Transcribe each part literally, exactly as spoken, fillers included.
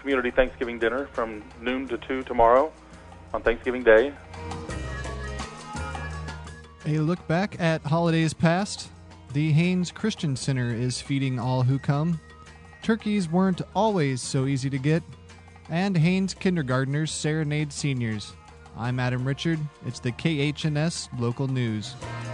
community Thanksgiving dinner from noon to two tomorrow on Thanksgiving Day. A look back at holidays past. The Haynes Christian Center is feeding all who come. Turkeys weren't always so easy to get. And Haynes kindergartners serenade seniors. I'm Adam Richard. It's the K H N S Local News.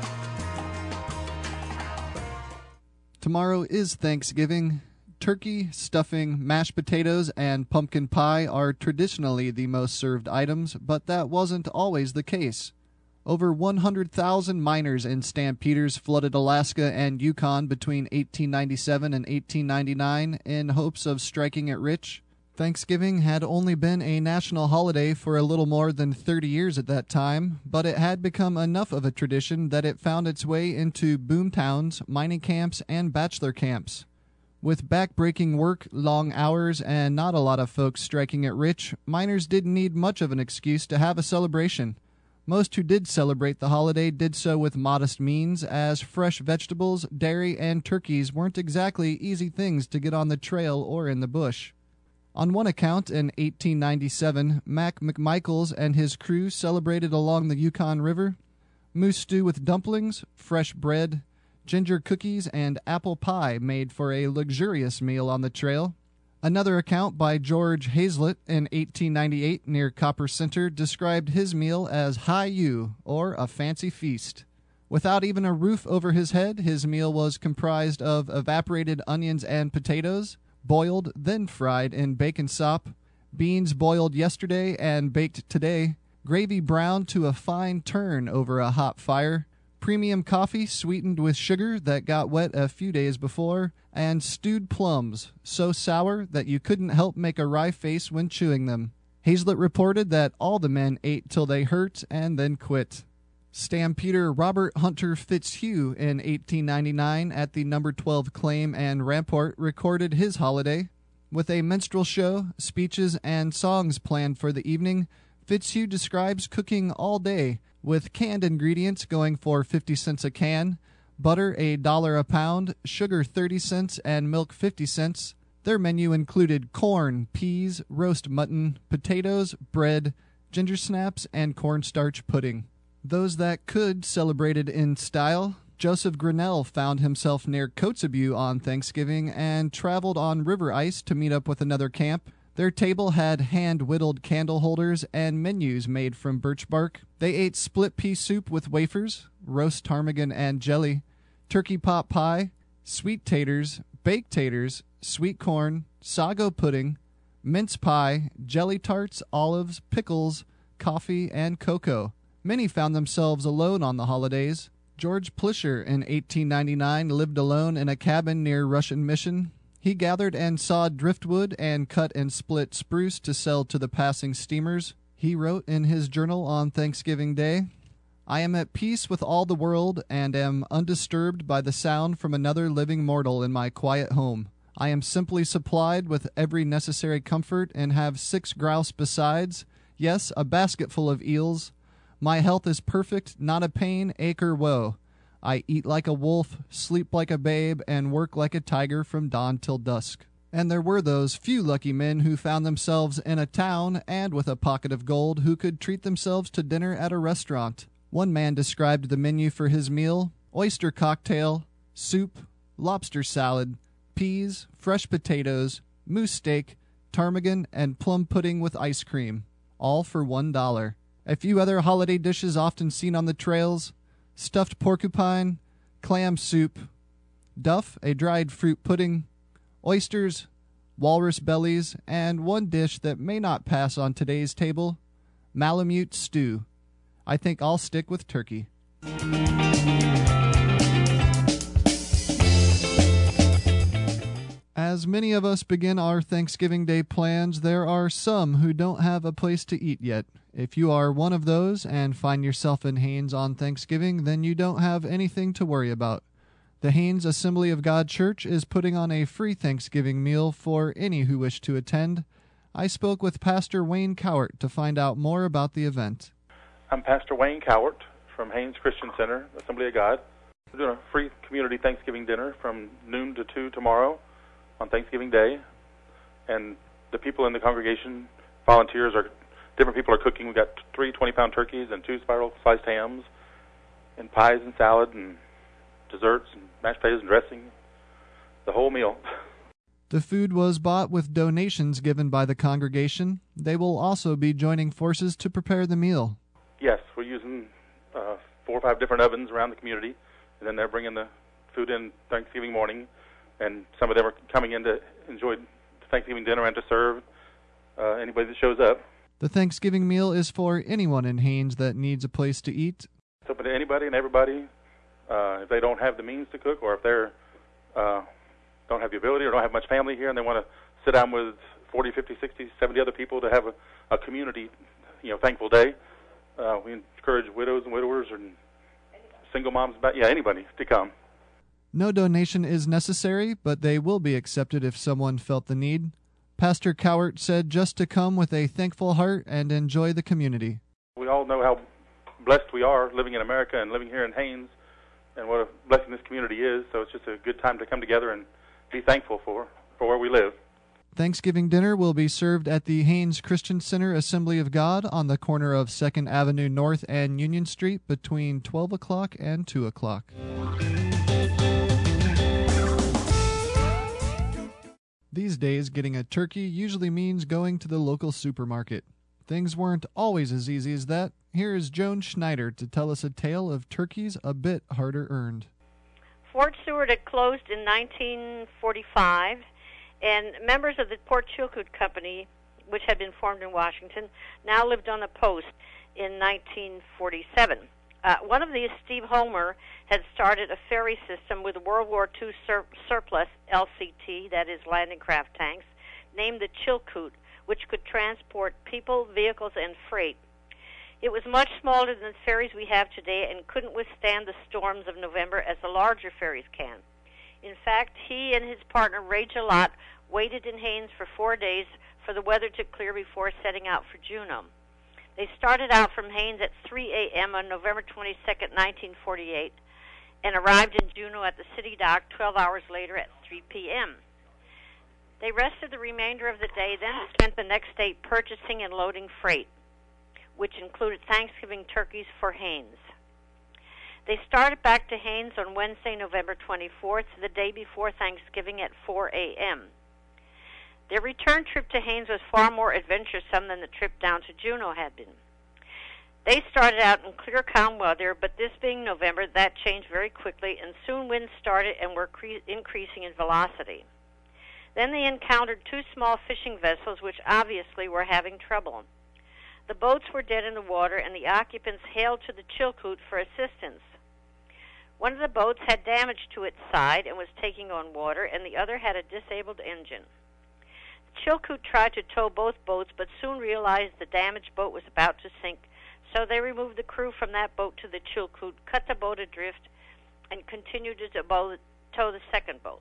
Tomorrow is Thanksgiving. Turkey, stuffing, mashed potatoes, and pumpkin pie are traditionally the most served items, but that wasn't always the case. Over one hundred thousand miners and stampeders flooded Alaska and Yukon between eighteen ninety-seven and eighteen ninety-nine in hopes of striking it rich. Thanksgiving had only been a national holiday for a little more than thirty years at that time, but it had become enough of a tradition that it found its way into boom towns, mining camps, and bachelor camps. With back-breaking work, long hours, and not a lot of folks striking it rich, miners didn't need much of an excuse to have a celebration. Most who did celebrate the holiday did so with modest means, as fresh vegetables, dairy, and turkeys weren't exactly easy things to get on the trail or in the bush. On one account, in eighteen ninety-seven, Mac McMichaels and his crew celebrated along the Yukon River. Moose stew with dumplings, fresh bread, ginger cookies, and apple pie made for a luxurious meal on the trail. Another account by George Hazlett in eighteen ninety-eight near Copper Center described his meal as Hi-You, or a fancy feast. Without even a roof over his head, his meal was comprised of evaporated onions and potatoes, boiled, then fried in bacon sop, beans boiled yesterday and baked today, gravy browned to a fine turn over a hot fire, premium coffee sweetened with sugar that got wet a few days before, and stewed plums, so sour that you couldn't help make a wry face when chewing them. Hazlett reported that all the men ate till they hurt and then quit. Stampeder Robert Hunter Fitzhugh in eighteen ninety-nine at the number twelve Claim and Rampart recorded his holiday. With a minstrel show, speeches, and songs planned for the evening, Fitzhugh describes cooking all day, with canned ingredients going for fifty cents a can, butter a dollar a pound, sugar thirty cents, and milk fifty cents. Their menu included corn, peas, roast mutton, potatoes, bread, ginger snaps, and cornstarch pudding. Those that could celebrated in style. Joseph Grinnell found himself near Kotzebue on Thanksgiving and traveled on river ice to meet up with another camp. Their table had hand-whittled candle holders and menus made from birch bark. They ate split pea soup with wafers, roast ptarmigan and jelly, turkey pot pie, sweet taters, baked taters, sweet corn, sago pudding, mince pie, jelly tarts, olives, pickles, coffee, and cocoa. Many found themselves alone on the holidays. George Plischer in eighteen ninety-nine lived alone in a cabin near Russian Mission. He gathered and sawed driftwood and cut and split spruce to sell to the passing steamers. He wrote in his journal on Thanksgiving Day, "I am at peace with all the world and am undisturbed by the sound from another living mortal in my quiet home. I am simply supplied with every necessary comfort and have six grouse besides, yes, a basketful of eels. My health is perfect, not a pain, ache, or woe. I eat like a wolf, sleep like a babe, and work like a tiger from dawn till dusk." And there were those few lucky men who found themselves in a town and with a pocket of gold who could treat themselves to dinner at a restaurant. One man described the menu for his meal: oyster cocktail, soup, lobster salad, peas, fresh potatoes, moose steak, ptarmigan, and plum pudding with ice cream, all for one dollar. A few other holiday dishes often seen on the trails: stuffed porcupine, clam soup, duff, a dried fruit pudding, oysters, walrus bellies, and one dish that may not pass on today's table, Malamute stew. I think I'll stick with turkey. As many of us begin our Thanksgiving Day plans, there are some who don't have a place to eat yet. If you are one of those and find yourself in Haynes on Thanksgiving, then you don't have anything to worry about. The Haynes Assembly of God Church is putting on a free Thanksgiving meal for any who wish to attend. I spoke with Pastor Wayne Cowart to find out more about the event. I'm Pastor Wayne Cowart from Haynes Christian Center, Assembly of God. We're doing a free community Thanksgiving dinner from noon to two tomorrow on Thanksgiving Day. And the people in the congregation, volunteers, are different people are cooking. We've got three twenty-pound turkeys and two spiral-sliced hams and pies and salad and desserts and mashed potatoes and dressing, the whole meal. The food was bought with donations given by the congregation. They will also be joining forces to prepare the meal. Yes, we're using uh, four or five different ovens around the community, and then they're bringing the food in Thanksgiving morning, and some of them are coming in to enjoy Thanksgiving dinner and to serve uh, anybody that shows up. The Thanksgiving meal is for anyone in Haines that needs a place to eat. It's open to anybody and everybody. Uh, if they don't have the means to cook, or if they're uh, don't have the ability or don't have much family here and they want to sit down with forty, fifty, sixty, seventy other people to have a, a community, you know, thankful day, uh, we encourage widows and widowers and single moms, about, yeah, anybody to come. No donation is necessary, but they will be accepted if someone felt the need. Pastor Cowart said just to come with a thankful heart and enjoy the community. We all know how blessed we are living in America and living here in Haines, and what a blessing this community is, so it's just a good time to come together and be thankful for, for where we live. Thanksgiving dinner will be served at the Haines Christian Center Assembly of God on the corner of second Avenue North and Union Street between twelve o'clock and two o'clock. These days, getting a turkey usually means going to the local supermarket. Things weren't always as easy as that. Here is Joan Schneider to tell us a tale of turkeys a bit harder earned. Fort Stewart had closed in nineteen forty-five, and members of the Port Chilkoot Company, which had been formed in Washington, now lived on the post in nineteen forty-seven. Uh, one of these, Steve Homer, had started a ferry system with World War Two sur- surplus L C T, that is landing craft tanks, named the Chilkoot, which could transport people, vehicles, and freight. It was much smaller than the ferries we have today and couldn't withstand the storms of November as the larger ferries can. In fact, he and his partner, Ray Jalot, waited in Haines for four days for the weather to clear before setting out for Juneau. They started out from Haines at three a.m. on November twenty-second, nineteen forty-eight, and arrived in Juneau at the city dock twelve hours later at three p.m. They rested the remainder of the day, then spent the next day purchasing and loading freight, which included Thanksgiving turkeys for Haines. They started back to Haines on Wednesday, November twenty-fourth, the day before Thanksgiving at four a.m. Their return trip to Haines was far more adventuresome than the trip down to Juneau had been. They started out in clear, calm weather, but this being November, that changed very quickly, and soon winds started and were cre- increasing in velocity. Then they encountered two small fishing vessels, which obviously were having trouble. The boats were dead in the water, and the occupants hailed to the Chilkoot for assistance. One of the boats had damage to its side and was taking on water, and the other had a disabled engine. The Chilkoot tried to tow both boats, but soon realized the damaged boat was about to sink, so they removed the crew from that boat to the Chilkoot, cut the boat adrift, and continued to tow the second boat.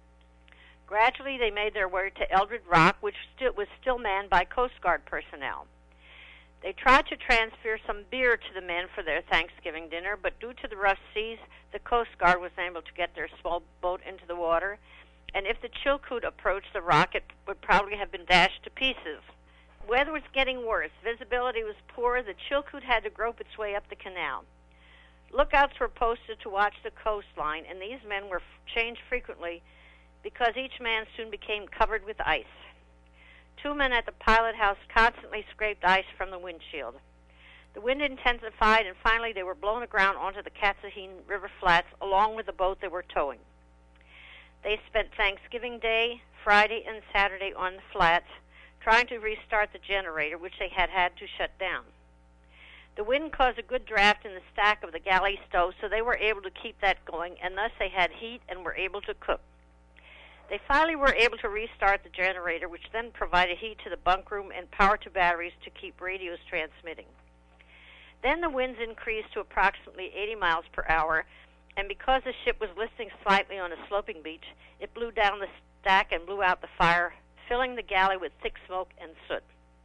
Gradually, they made their way to Eldred Rock, which still, was still manned by Coast Guard personnel. They tried to transfer some beer to the men for their Thanksgiving dinner, but due to the rough seas, the Coast Guard was unable to get their small boat into the water, and if the Chilkoot approached the rock, it would probably have been dashed to pieces. Weather was getting worse. Visibility was poor. The Chilkoot had to grope its way up the canal. Lookouts were posted to watch the coastline, and these men were changed frequently because each man soon became covered with ice. Two men at the pilot house constantly scraped ice from the windshield. The wind intensified, and finally they were blown aground onto the Katsahine River flats along with the boat they were towing. They spent Thanksgiving Day, Friday, and Saturday on the flats, trying to restart the generator, which they had had to shut down. The wind caused a good draft in the stack of the galley stove, so they were able to keep that going, and thus they had heat and were able to cook. They finally were able to restart the generator, which then provided heat to the bunk room and power to batteries to keep radios transmitting. Then the winds increased to approximately eighty miles per hour, and because the ship was listing slightly on a sloping beach, it blew down the stack and blew out the fire, filling the galley with thick smoke and soot.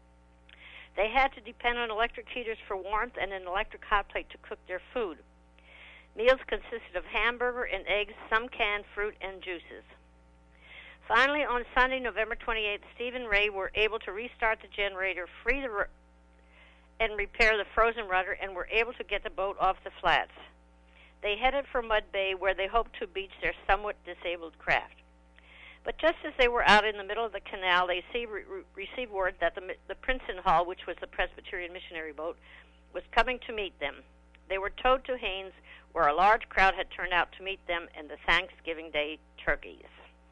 They had to depend on electric heaters for warmth and an electric hot plate to cook their food. Meals consisted of hamburger and eggs, some canned fruit, and juices. Finally, on Sunday, November twenty-eighth, Steve and Ray were able to restart the generator, free the r- and repair the frozen rudder, and were able to get the boat off the flats. They headed for Mud Bay, where they hoped to beach their somewhat disabled craft. But just as they were out in the middle of the canal, they see, re- received word that the, the Princeton Hall, which was the Presbyterian missionary boat, was coming to meet them. They were towed to Haines, where a large crowd had turned out to meet them and the Thanksgiving Day turkeys.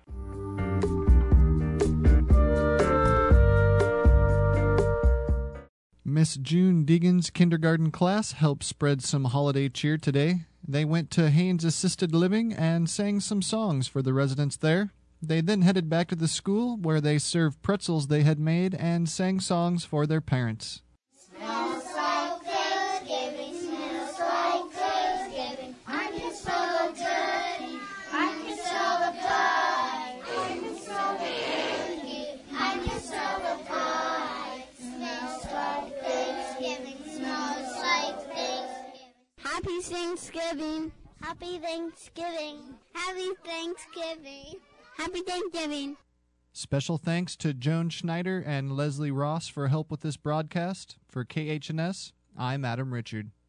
Miss June Deegan's kindergarten class helped spread some holiday cheer today. They went to Haines Assisted Living and sang some songs for the residents there. They then headed back to the school, where they served pretzels they had made and sang songs for their parents. Smells like Thanksgiving, smells like Thanksgiving. I can smell the turkey, I can smell the pie, I can smell the turkey, I can smell the pie. Smells like Thanksgiving, smells like Thanksgiving. Happy Thanksgiving. Happy Thanksgiving. Happy Thanksgiving. Happy Thanksgiving. Special thanks to Joan Schneider and Leslie Ross for help with this broadcast. For K H N S, I'm Adam Richard.